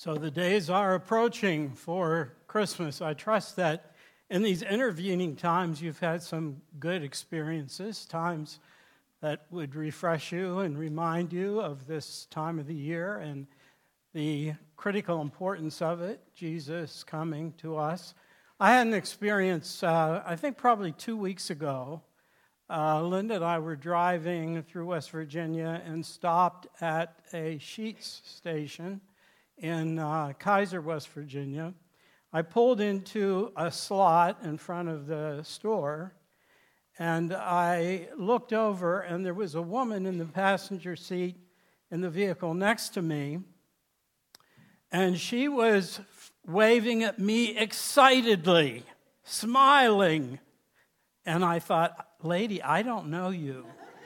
So the days are approaching for Christmas. I trust that in these intervening times you've had some good experiences, times that would refresh you and remind you of this time of the year and the critical importance of it, Jesus coming to us. I had an experience, I think probably 2 weeks ago. Linda and I were driving through West Virginia and stopped at a Sheetz station in Kaiser, West Virginia. I pulled into a slot in front of the store, and I looked over, and there was a woman in the passenger seat in the vehicle next to me, and she was waving at me excitedly, smiling. And I thought, lady, I don't know you.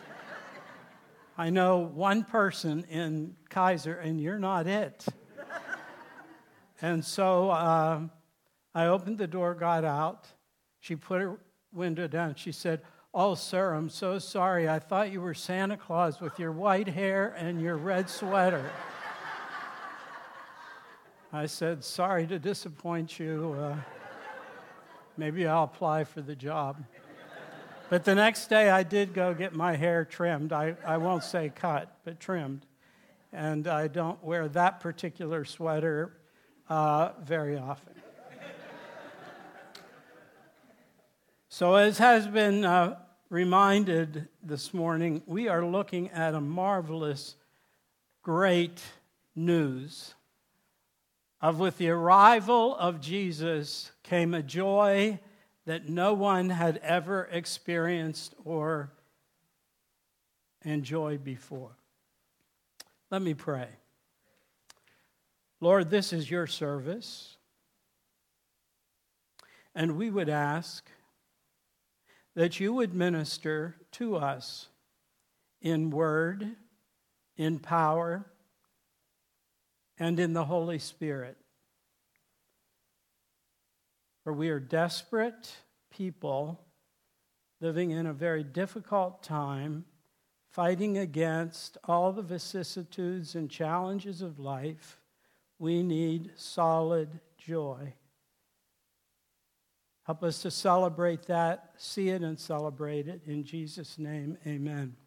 I know one person in Kaiser, and you're not it. And so I opened the door, got out. She put her window down. She said, "Oh, sir, I'm so sorry. I thought you were Santa Claus with your white hair and your red sweater." I said, "Sorry to disappoint you. Maybe I'll apply for the job." But the next day I did go get my hair trimmed. I won't say cut, but trimmed. And I don't wear that particular sweater very often. So as has been reminded this morning, we are looking at a marvelous, great news of with the arrival of Jesus came a joy that no one had ever experienced or enjoyed before. Let me pray. Lord, this is your service, and we would ask that you would minister to us in word, in power, and in the Holy Spirit. For we are desperate people living in a very difficult time, fighting against all the vicissitudes and challenges of life. We need solid joy. Help us to celebrate that, see it and celebrate it. In Jesus' name, amen.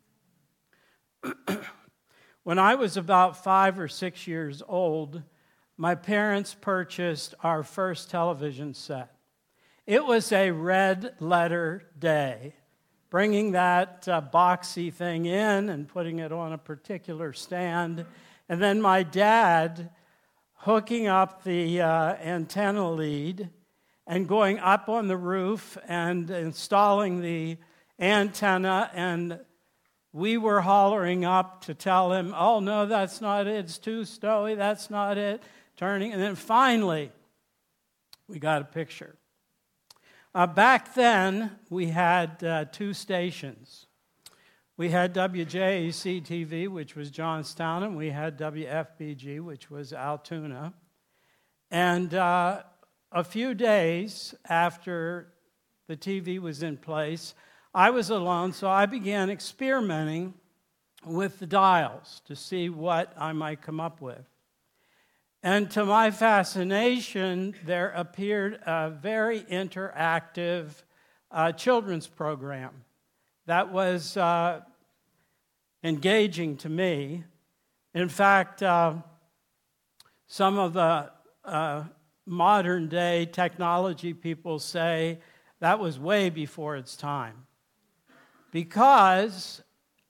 When I was about 5 or 6 years old, my parents purchased our first television set. It was a red letter day, bringing that boxy thing in and putting it on a particular stand, and then my dad hooking up the antenna lead and going up on the roof and installing the antenna, and we were hollering up to tell him, "Oh, no, that's not it. It's too snowy. That's not it." Turning, and then finally, we got a picture. Back then, we had 2 stations. We had WJAC-TV, which was Johnstown, and we had WFBG, which was Altoona. And a few days after the TV was in place, I was alone, so I began experimenting with the dials to see what I might come up with. And to my fascination, there appeared a very interactive children's program that was engaging to me. In fact, some of the modern-day technology people say that was way before its time, because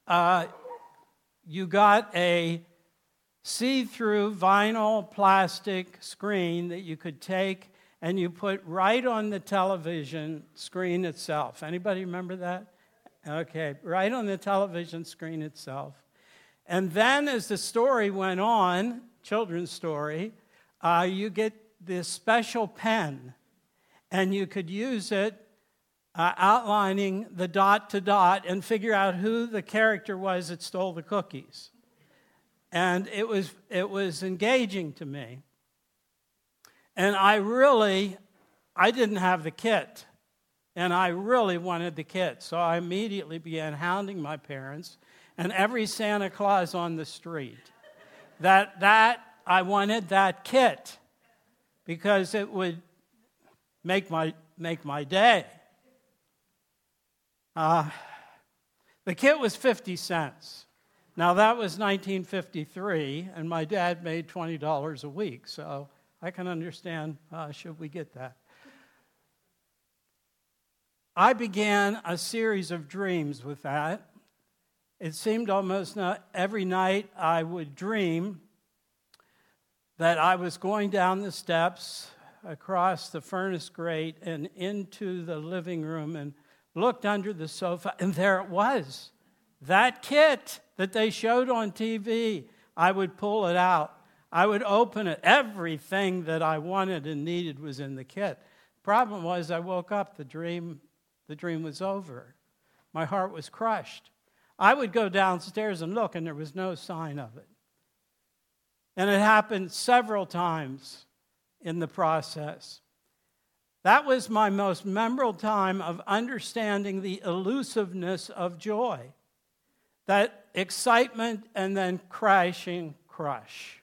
you got a see-through vinyl plastic screen that you could take and you put right on the television screen itself. Anybody remember that? Okay, right on the television screen itself. And then as the story went on, children's story, you get this special pen, and you could use it outlining the dot to dot and figure out who the character was that stole the cookies. And it was engaging to me. And I didn't have the kit. And I really wanted the kit. So I immediately began hounding my parents and every Santa Claus on the street that I wanted that kit because it would make my day. The kit was 50 cents. Now, that was 1953, and my dad made $20 a week, so I can understand, should we get that? I began a series of dreams with that. It seemed almost every night I would dream that I was going down the steps, across the furnace grate, and into the living room, and looked under the sofa, and there it was. That kit that they showed on TV, I would pull it out. I would open it. Everything that I wanted and needed was in the kit. Problem was, I woke up, the dream was over. My heart was crushed. I would go downstairs and look, and there was no sign of it. And it happened several times in the process. That was my most memorable time of understanding the elusiveness of joy. That excitement and then crashing crush.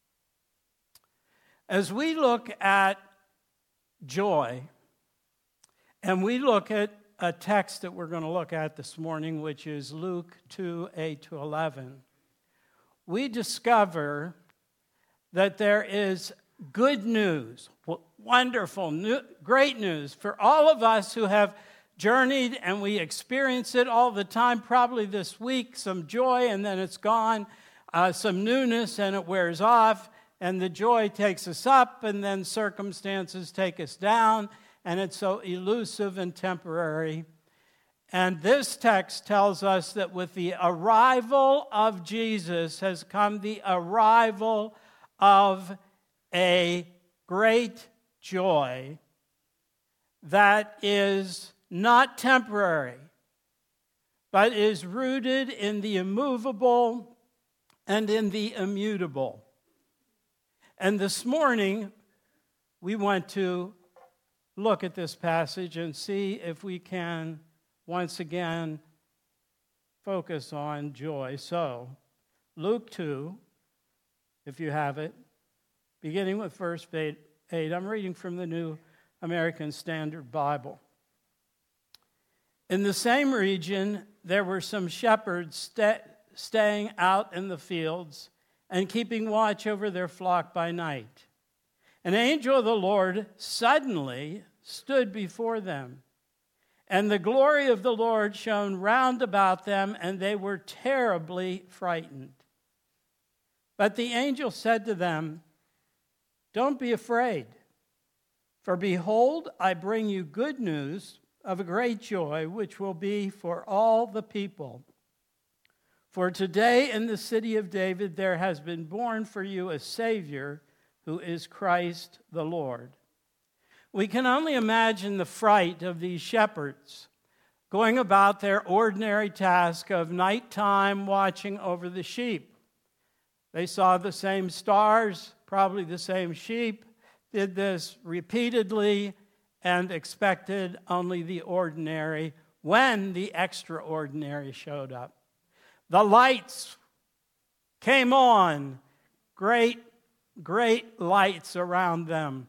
As we look at joy, and we look at a text that we're going to look at this morning, which is Luke 2, 8-11, we discover that there is good news, wonderful, great news for all of us who have journeyed and we experience it all the time, probably this week, some joy and then it's gone, some newness and it wears off, and the joy takes us up and then circumstances take us down, and it's so elusive and temporary. And this text tells us that with the arrival of Jesus has come the arrival of a great joy that is not temporary, but is rooted in the immovable and in the immutable. And this morning, we want to look at this passage and see if we can once again focus on joy. So, Luke 2, if you have it, beginning with verse 8. I'm reading from the New American Standard Bible. In the same region, there were some shepherds staying out in the fields and keeping watch over their flock by night. An angel of the Lord suddenly stood before them, and the glory of the Lord shone round about them, and they were terribly frightened. But the angel said to them, "Don't be afraid, for behold, I bring you good news of a great joy, which will be for all the people. For today in the city of David there has been born for you a Savior, who is Christ the Lord." We can only imagine the fright of these shepherds going about their ordinary task of nighttime watching over the sheep. They saw the same stars, probably the same sheep, did this repeatedly, and expected only the ordinary when the extraordinary showed up. The lights came on, great lights around them.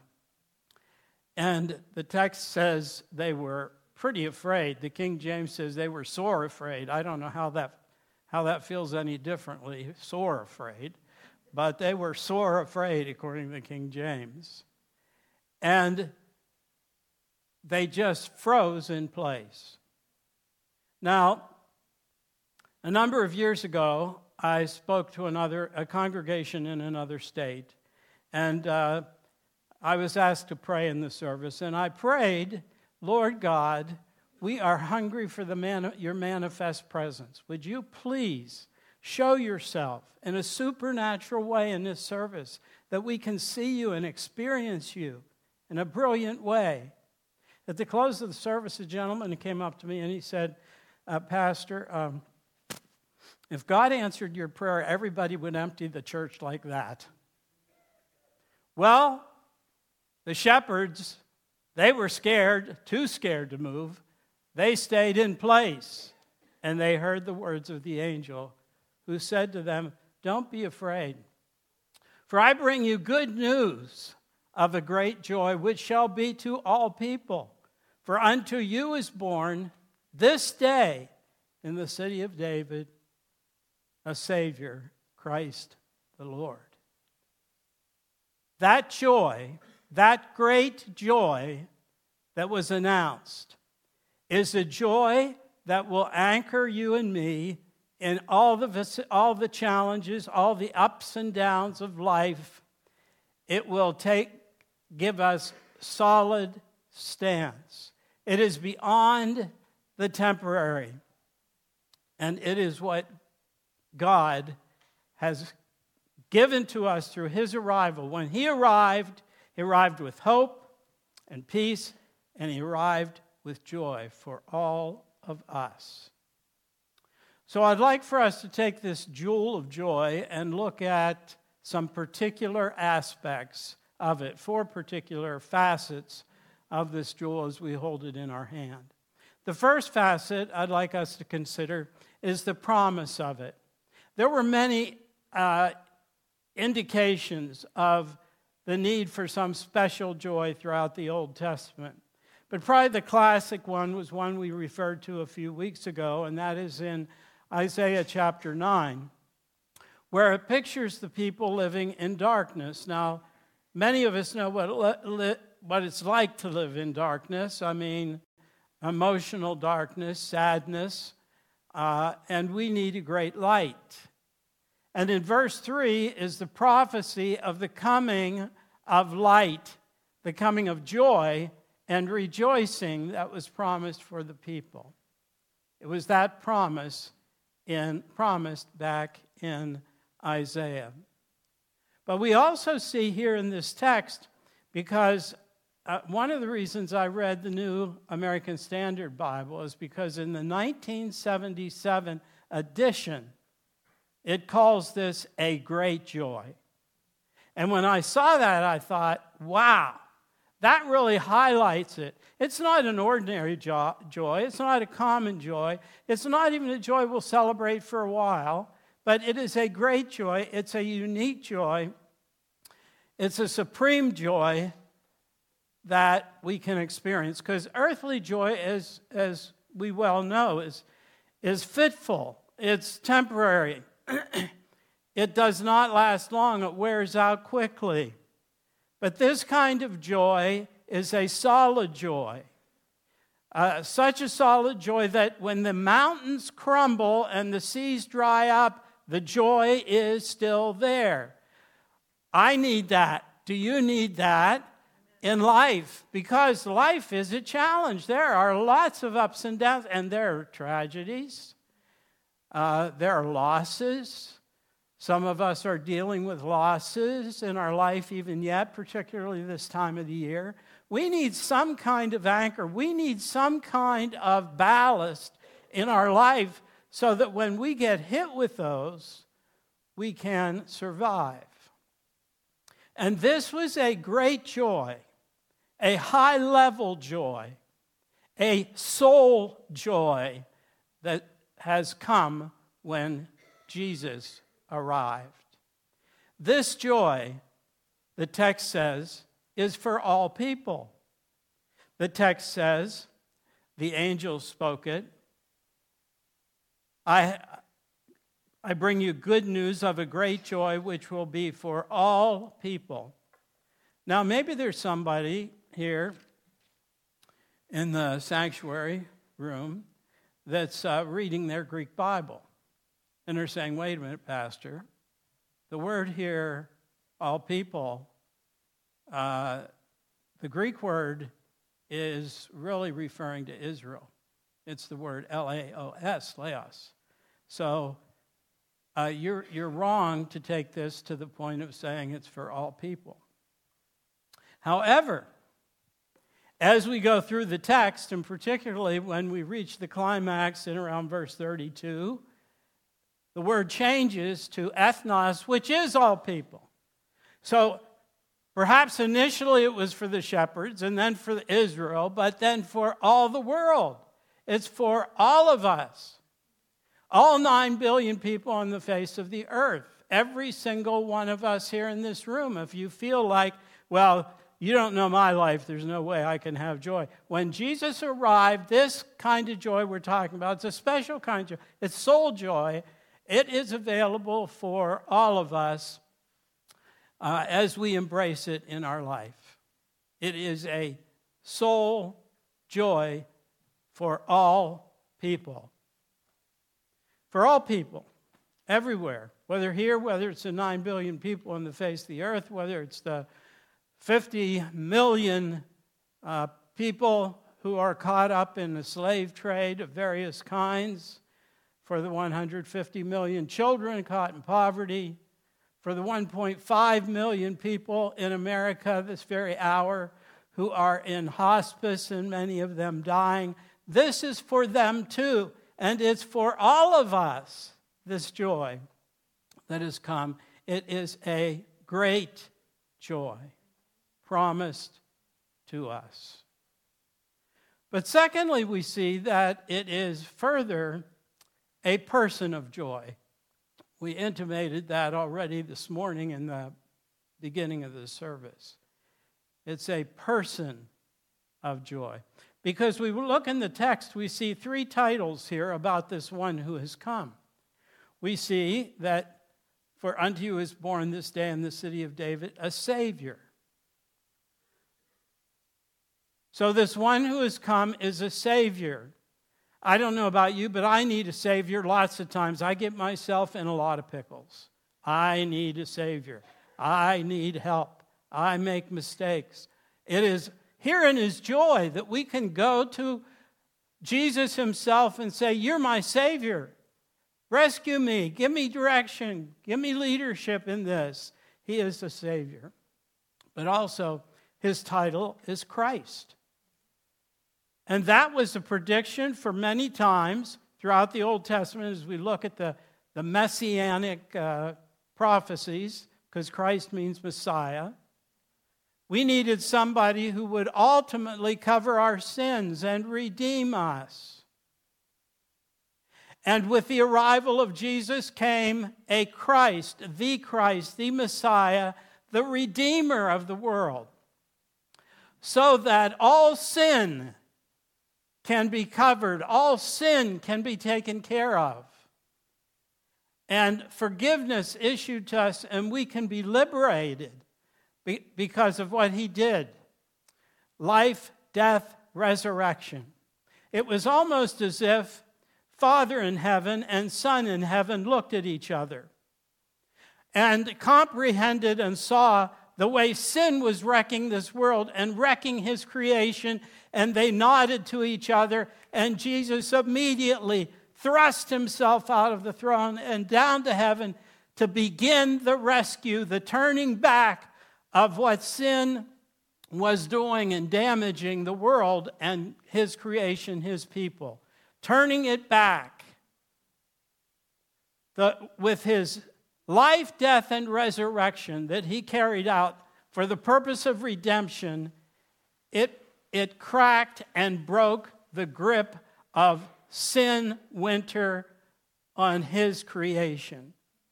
And the text says they were pretty afraid. The King James says they were sore afraid. I don't know how that feels any differently, sore afraid. But they were sore afraid, according to the King James. And they just froze in place. Now, a number of years ago, I spoke to a congregation in another state, and I was asked to pray in the service, and I prayed, "Lord God, we are hungry for your manifest presence. Would you please show yourself in a supernatural way in this service, that we can see you and experience you in a brilliant way?" At the close of the service, a gentleman came up to me and he said, "Pastor, if God answered your prayer, everybody would empty the church like that." Well, the shepherds, they were scared, too scared to move. They stayed in place, and they heard the words of the angel, who said to them, "Don't be afraid, For I bring you good news of a great joy, which shall be to all people. For unto you is born this day in the city of David a Savior, Christ the Lord. That joy, that great joy that was announced, is a joy that will anchor you and me in all the challenges, all the ups and downs of life. It will give us solid stance. It is beyond the temporary, and it is what God has given to us through his arrival. When he arrived with hope and peace, and he arrived with joy for all of us. So I'd like for us to take this jewel of joy and look at some particular aspects of it, 4 particular facets of this jewel as we hold it in our hand. The first facet I'd like us to consider is the promise of it. There were many indications of the need for some special joy throughout the Old Testament. But probably the classic one was one we referred to a few weeks ago, and that is in Isaiah chapter 9, where it pictures the people living in darkness. Now, many of us know what it's like to live in darkness. I mean, emotional darkness, sadness, and we need a great light. And in verse 3 is the prophecy of the coming of light, the coming of joy and rejoicing that was promised for the people. It was that promised back in Isaiah. But we also see here in this text, because one of the reasons I read the New American Standard Bible is because in the 1977 edition, it calls this a great joy. And when I saw that, I thought, wow, that really highlights it. It's not an ordinary joy. It's not a common joy. It's not even a joy we'll celebrate for a while, but it is a great joy. It's a unique joy. It's a supreme joy that we can experience, because earthly joy, as we well know, is fitful. It's temporary. It does not last long. It wears out quickly. But this kind of joy is a solid joy. Such a solid joy that when the mountains crumble and the seas dry up, the joy is still there. I need that. Do you need that in life? Because life is a challenge. There are lots of ups and downs, and there are tragedies. There are losses. Some of us are dealing with losses in our life even yet, particularly this time of the year. We need some kind of anchor. We need some kind of ballast in our life so that when we get hit with those, we can survive. And this was a great joy, a high-level joy, a soul joy that has come when Jesus arrived. This joy, the text says, is for all people. The text says, the angels spoke it. I bring you good news of a great joy which will be for all people. Now, maybe there's somebody here in the sanctuary room that's reading their Greek Bible. And they're saying, wait a minute, Pastor. The word here, all people, the Greek word is really referring to Israel. It's the word Laos, Laos. So you're wrong to take this to the point of saying it's for all people. However, as we go through the text, and particularly when we reach the climax in around verse 32, the word changes to ethnos, which is all people. So perhaps initially it was for the shepherds and then for Israel, but then for all the world. It's for all of us. All 9 billion people on the face of the earth. every single one of us here in this room. If you feel like, well, you don't know my life, there's no way I can have joy. When Jesus arrived, this kind of joy we're talking about, it's a special kind of joy. It's soul joy. It is available for all of us as we embrace it in our life. It is a soul joy for all people. For all people, everywhere, whether here, whether it's the 9 billion people on the face of the earth, whether it's the 50 million people who are caught up in the slave trade of various kinds, for the 150 million children caught in poverty, for the 1.5 million people in America this very hour who are in hospice and many of them dying. This is for them too, and it's for all of us, this joy that has come. It is a great joy promised to us. But secondly, we see that it is further a person of joy. We intimated that already this morning in the beginning of the service. It's a person of joy. Because we look in the text, we see 3 titles here about this one who has come. We see that for unto you is born this day in the city of David a Savior. So this one who has come is a Savior. I don't know about you, but I need a Savior lots of times. I get myself in a lot of pickles. I need a Savior. I need help. I make mistakes. It is herein is joy that we can go to Jesus himself and say, you're my Savior. Rescue me. Give me direction. Give me leadership in this. He is the Savior. But also, his title is Christ. And that was a prediction for many times throughout the Old Testament as we look at the messianic prophecies, because Christ means Messiah. We needed somebody who would ultimately cover our sins and redeem us. And with the arrival of Jesus came a Christ, the Messiah, the Redeemer of the world, so that all sin can be covered, all sin can be taken care of, and forgiveness issued to us, and we can be liberated because of what he did. Life, death, resurrection. It was almost as if Father in heaven and Son in heaven looked at each other and comprehended and saw the way sin was wrecking this world and wrecking his creation, and they nodded to each other, and Jesus immediately thrust himself out of the throne and down to heaven to begin the rescue, the turning back of what sin was doing and damaging the world and his creation, his people. Turning it back. With his life, death, and resurrection that he carried out for the purpose of redemption, it cracked and broke the grip of sin winter on his creation.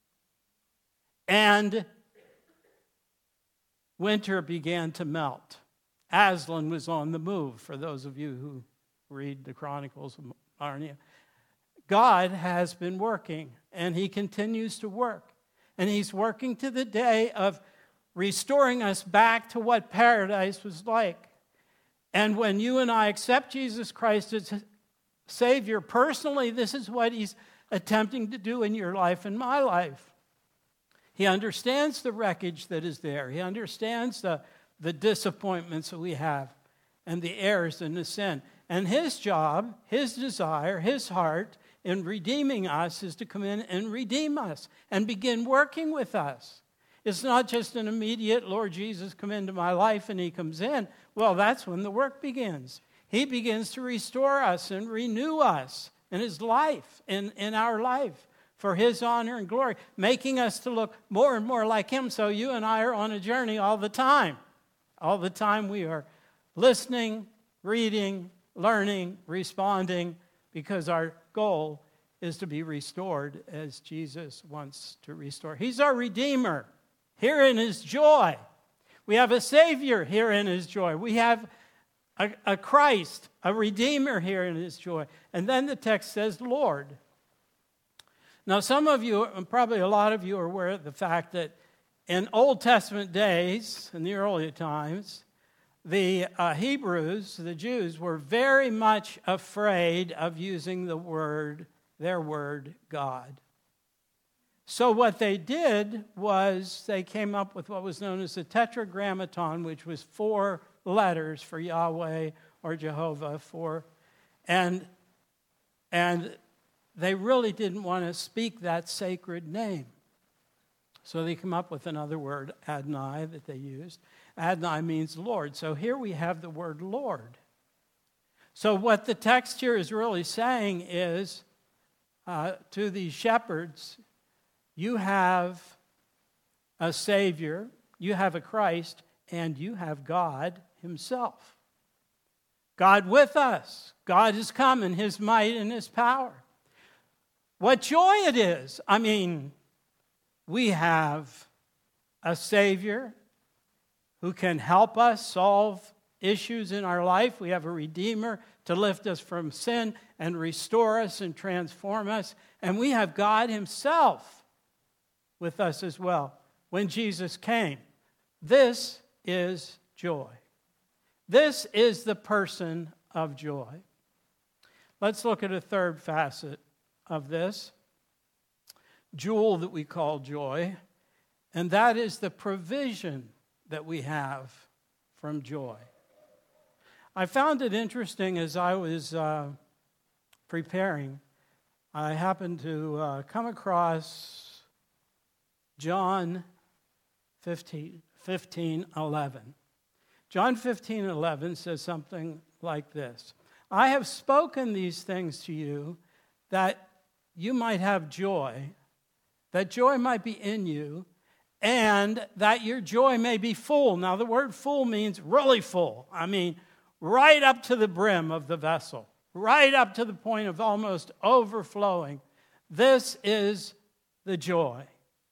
And winter began to melt. Aslan was on the move, for those of you who read the Chronicles of Narnia. God has been working, and he continues to work. And he's working to the day of restoring us back to what paradise was like. And when you and I accept Jesus Christ as Savior personally, this is what he's attempting to do in your life and my life. He understands the wreckage that is there. He understands the disappointments that we have and the errors and the sin. And his job, his desire, his heart in redeeming us is to come in and redeem us and begin working with us. It's not just an immediate, Lord Jesus, come into my life, and he comes in. Well, that's when the work begins. He begins to restore us and renew us in his life, in our life, for his honor and glory, making us to look more and more like him. So you and I are on a journey all the time. All the time we are listening, reading, learning, responding, because our goal is to be restored as Jesus wants to restore. He's our Redeemer. Herein is joy. We have a Savior. Herein is joy. We have a Christ, a Redeemer. Herein is joy. And then the text says, Lord. Now, some of you, and probably a lot of you, are aware of the fact that in Old Testament days, in the early times, the Hebrews, the Jews, were very much afraid of using their word, God. So what they did was they came up with what was known as the Tetragrammaton, which was 4 letters for Yahweh or Jehovah, and they really didn't want to speak that sacred name. So they come up with another word, Adonai, that they used. Adonai means Lord. So here we have the word Lord. So what the text here is really saying is to these shepherds, you have a Savior, you have a Christ, and you have God himself. God with us. God has come in his might and his power. What joy it is. I mean, we have a Savior who can help us solve issues in our life. We have a Redeemer to lift us from sin and restore us and transform us. And we have God himself with us as well when Jesus came. This is joy. This is the person of joy. Let's look at a third facet of this jewel that we call joy, and that is the provision that we have from joy. I found it interesting as I was preparing. I happened to come across John 15:11. John 15:11 says something like this. I have spoken these things to you that you might have joy, that joy might be in you, and that your joy may be full. Now, the word full means really full. I mean, right up to the brim of the vessel, right up to the point of almost overflowing. This is the joy.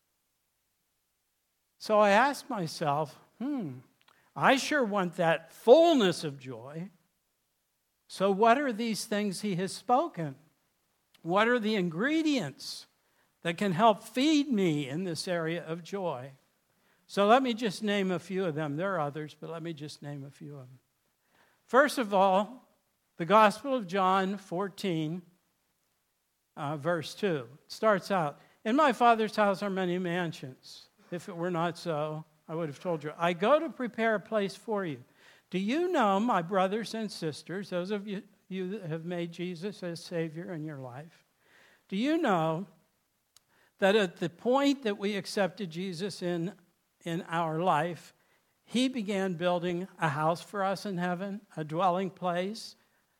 So I asked myself, I sure want that fullness of joy. So what are these things he has spoken? What are the ingredients that can help feed me in this area of joy? So let me just name a few of them. There are others, but let me just name a few of them. First of all, the Gospel of John 14, verse 2. It starts out, in my Father's house are many mansions. If it were not so, I would have told you. I go to prepare a place for you. Do you know, my brothers and sisters, those of you that have made Jesus as Savior in your life, do you know that at the point that we accepted Jesus in our life, he began building a house for us in heaven, a dwelling place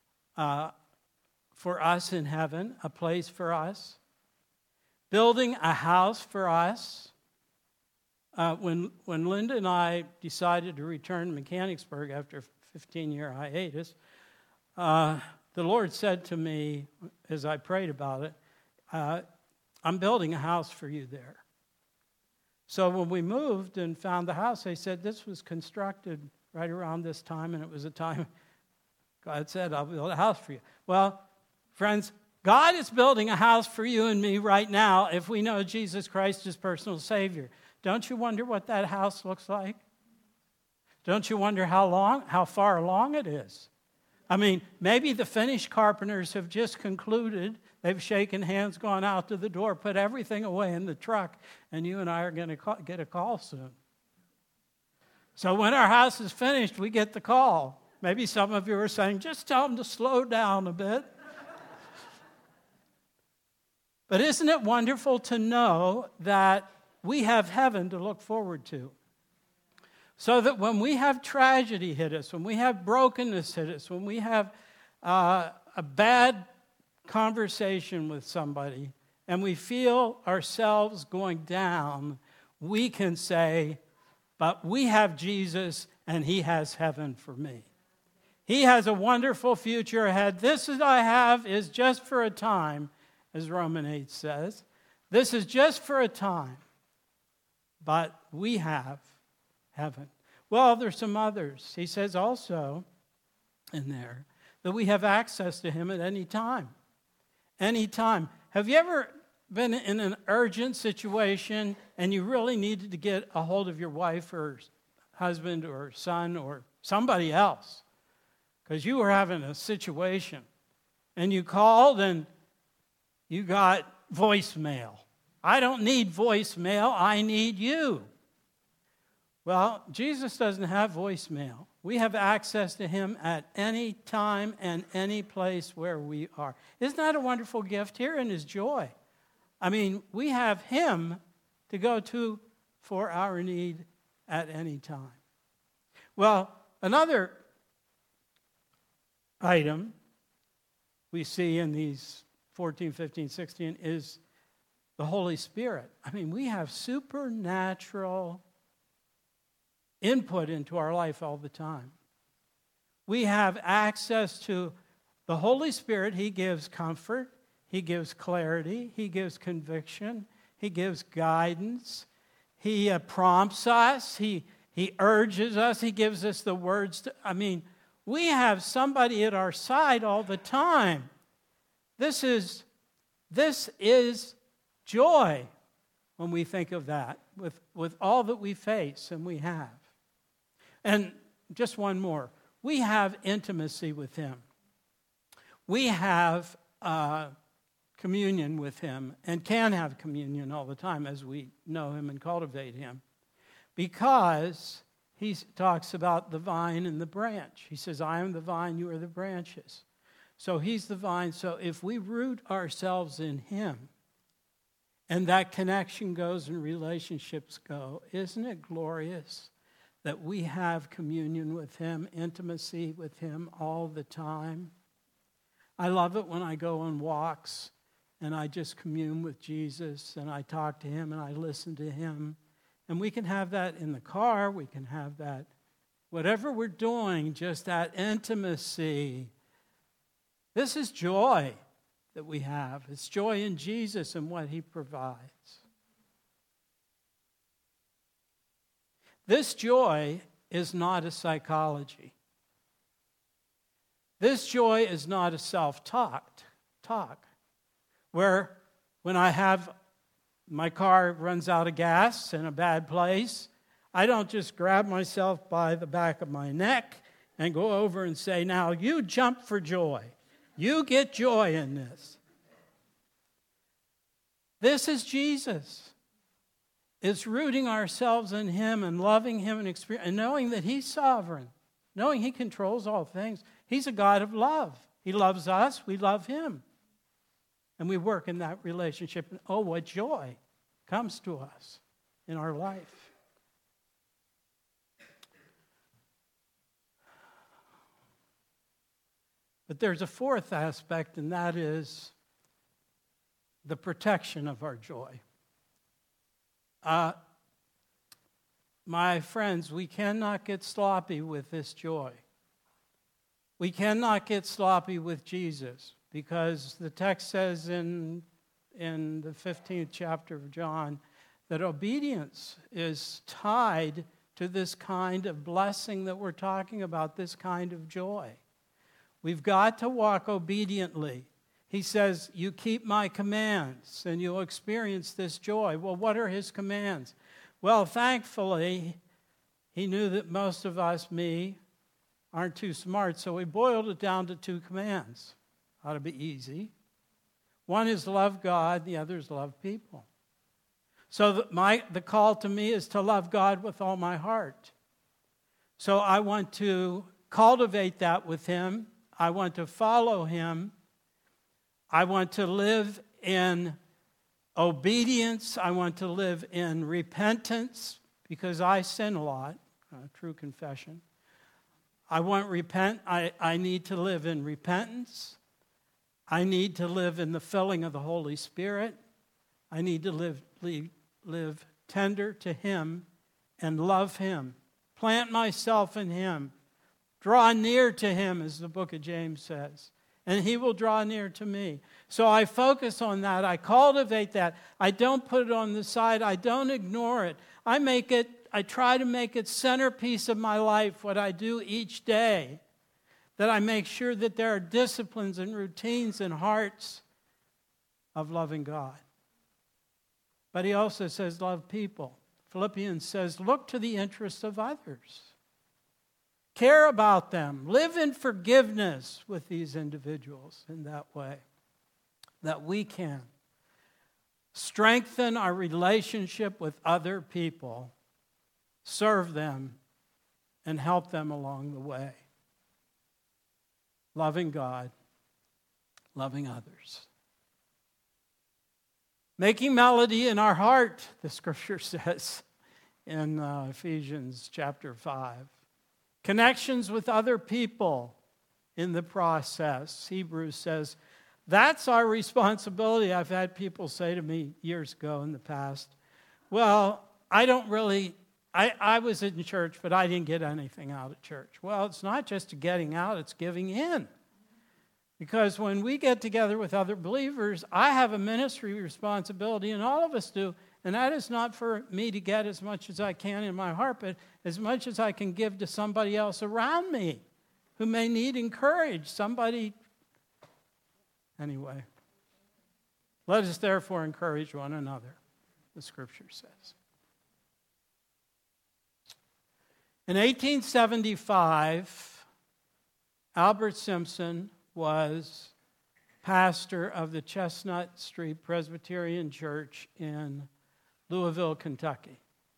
for us in heaven, a place for us, building a house for us. When Linda and I decided to return to Mechanicsburg after a 15-year hiatus, the Lord said to me as I prayed about it, I'm building a house for you there. So when we moved and found the house, they said this was constructed right around this time, and it was a time God said, I'll build a house for you. Well, friends, God is building a house for you and me right now if we know Jesus Christ is personal Savior. Don't you wonder what that house looks like? Don't you wonder how far along it is? I mean, maybe the finished carpenters have just concluded. They've shaken hands, gone out to the door, put everything away in the truck, and you and I are going to get a call soon. So when our house is finished, we get the call. Maybe some of you are saying, just tell them to slow down a bit. But isn't it wonderful to know that we have heaven to look forward to? So that when we have tragedy hit us, when we have brokenness hit us, when we have a bad conversation with somebody, and we feel ourselves going down, we can say, but we have Jesus, and he has heaven for me. He has a wonderful future ahead. This that I have is just for a time, as Romans 8 says. This is just for a time, but we have heaven. Well, there's some others. He says also in there that we have access to him at any time. Any time. Have you ever been in an urgent situation and you really needed to get a hold of your wife or husband or son or somebody else because you were having a situation and you called and you got voicemail? I don't need voicemail, I need you. Well, Jesus doesn't have voicemail. We have access to him at any time and any place where we are. Isn't that a wonderful gift? Herein is joy. I mean, we have him to go to for our need at any time. Well, another item we see in these 14, 15, 16 is the Holy Spirit. I mean, we have supernatural input into our life all the time. We have access to the Holy Spirit. He gives comfort. He gives clarity. He gives conviction. He gives guidance. He prompts us. He urges us. He gives us the words. We have somebody at our side all the time. This is joy when we think of that, with all that we face and we have. And just one more. We have intimacy with him. We have communion with him and can have communion all the time as we know him and cultivate him. Because he talks about the vine and the branch. He says, I am the vine, you are the branches. So he's the vine. So if we root ourselves in him, and that connection goes and relationships go, isn't it glorious that we have communion with him, intimacy with him all the time? I love it when I go on walks and I just commune with Jesus and I talk to him and I listen to him. And we can have that in the car. We can have that whatever we're doing, just that intimacy. This is joy that we have. It's joy in Jesus and what he provides. This joy is not a psychology. This joy is not a self-talk, where when I have my car runs out of gas in a bad place, I don't just grab myself by the back of my neck and go over and say, now you jump for joy. You get joy in this. This is Jesus. It's rooting ourselves in him and loving him and knowing that he's sovereign, knowing he controls all things. He's a God of love. He loves us. We love him. And we work in that relationship. And oh, what joy comes to us in our life. But there's a fourth aspect, and that is the protection of our joy. My friends, we cannot get sloppy with this joy. We cannot get sloppy with Jesus, because the text says in the 15th chapter of John that obedience is tied to this kind of blessing that we're talking about, this kind of joy. We've got to walk obediently. He says, you keep my commands and you'll experience this joy. Well, what are his commands? Well, thankfully, he knew that most of us, me, aren't too smart, so he boiled it down to 2 commands. Ought to be easy. One is love God, the other is love people. So the call to me is to love God with all my heart. So I want to cultivate that with him. I want to follow him. I want to live in obedience. I want to live in repentance because I sin a lot, true confession. I need to live in repentance. I need to live in the filling of the Holy Spirit. I need to live tender to him and love him. Plant myself in him. Draw near to him, as the book of James says. and he will draw near to me. So I focus on that. I cultivate that. I don't put it on the side. I don't ignore it. I try to make it centerpiece of my life, what I do each day, that I make sure that there are disciplines and routines and hearts of loving God. But he also says, love people. Philippians says, look to the interests of others. Care about them. Live in forgiveness with these individuals in that way, that we can strengthen our relationship with other people, serve them, and help them along the way. Loving God, loving others. Making melody in our heart, the scripture says in Ephesians chapter 5. Connections with other people in the process. Hebrews says, that's our responsibility. I've had people say to me years ago in the past, well, I was in church, but I didn't get anything out of church. Well, it's not just getting out, it's giving in. Because when we get together with other believers, I have a ministry responsibility, and all of us do, and that is not for me to get as much as I can in my heart, but as much as I can give to somebody else around me who may need encouraged. Anyway. Let us therefore encourage one another, the scripture says. In 1875, Albert Simpson was pastor of the Chestnut Street Presbyterian Church in Louisville, Kentucky.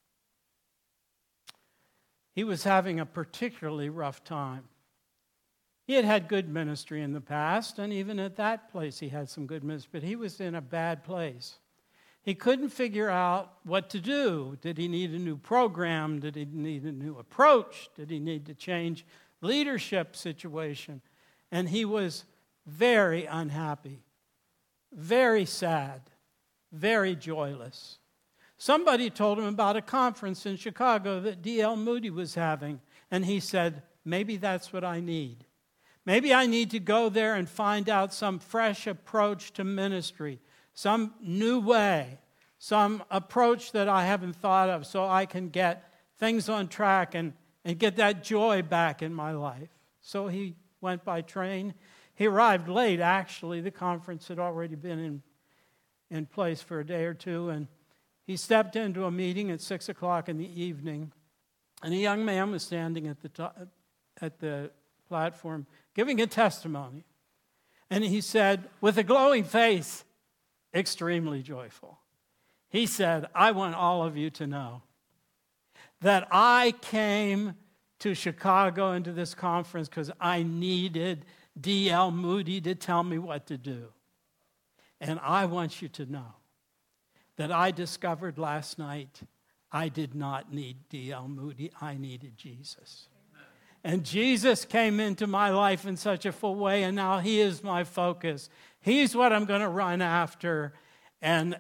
He was having a particularly rough time. He had had good ministry in the past, and even at that place he had some good ministry, but he was in a bad place. He couldn't figure out what to do. Did he need a new program? Did he need a new approach? Did he need to change leadership situation? And he was very unhappy, very sad, very joyless. Somebody told him about a conference in Chicago that D.L. Moody was having, and he said, maybe that's what I need. Maybe I need to go there and find out some fresh approach to ministry, some new way, some approach that I haven't thought of so I can get things on track and get that joy back in my life. So he went by train. He arrived late, actually. The conference had already been in place for a day or two, and he stepped into a meeting at 6 o'clock in the evening, and a young man was standing at the platform giving a testimony. And he said, with a glowing face, extremely joyful, he said, I want all of you to know that I came to Chicago into this conference because I needed D.L. Moody to tell me what to do. And I want you to know that I discovered last night I did not need D.L. Moody. I needed Jesus. And Jesus came into my life in such a full way, and now he is my focus. He's what I'm going to run after. And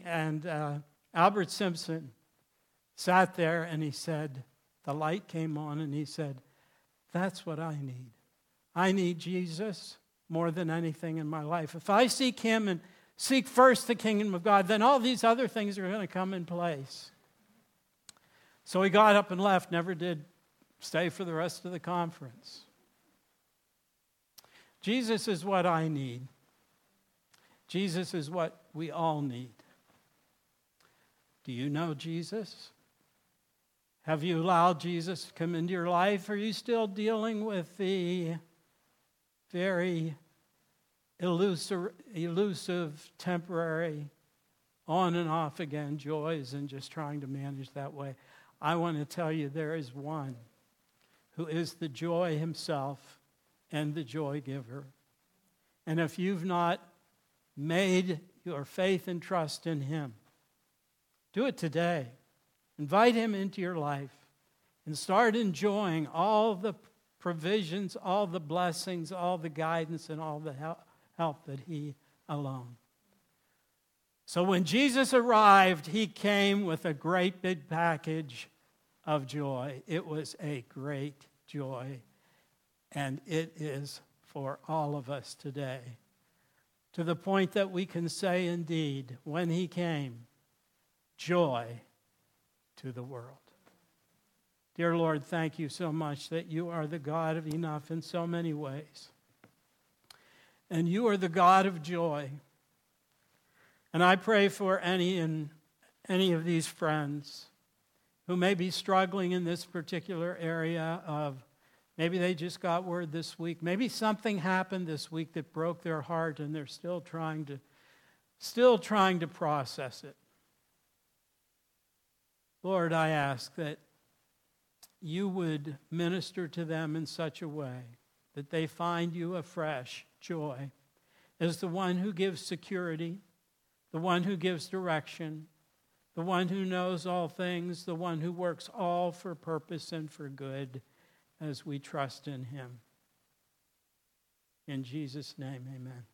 Albert Simpson sat there, and he said, the light came on, and he said, that's what I need. I need Jesus more than anything in my life. If I seek him and seek first the kingdom of God, then all these other things are going to come in place. So he got up and left, never did stay for the rest of the conference. Jesus is what I need. Jesus is what we all need. Do you know Jesus? Have you allowed Jesus to come into your life? Are you still dealing with the very elusive, temporary, on and off again joys and just trying to manage that way? I want to tell you there is one who is the joy himself and the joy giver. And if you've not made your faith and trust in him, do it today. Invite him into your life and start enjoying all the provisions, all the blessings, all the guidance, and all the help that he alone. So when Jesus arrived, he came with a great big package of joy. It was a great joy, and it is for all of us today, to the point that we can say indeed, when he came, joy to the world. Dear Lord, thank you so much that you are the God of enough in so many ways. And you are the God of joy. And I pray for any of these friends who may be struggling in this particular area of maybe they just got word this week. Maybe something happened this week that broke their heart and they're still trying to process it. Lord, I ask that you would minister to them in such a way that they find you afresh joy as the one who gives security, the one who gives direction, the one who knows all things, the one who works all for purpose and for good as we trust in him. In Jesus' name, amen.